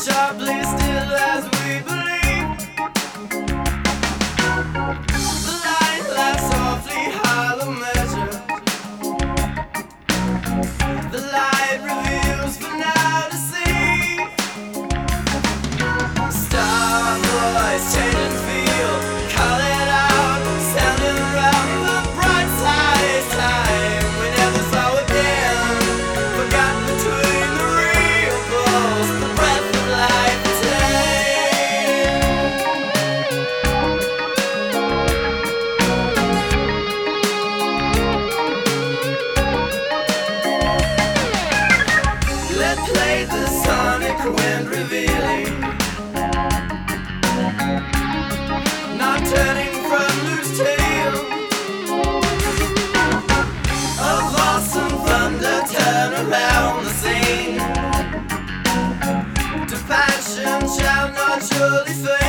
sharply still as we believe. The light laughs softly, hollow measure. The light reveals for now to see. Star voice, change and feel, call it out, sounding around the bright side. Time we never saw again, forgot between the real balls, the breath of life let play the sonic wind revealing, not turning from loose tail. Of awesome thunder turn around the scene. To passion shall not surely fade.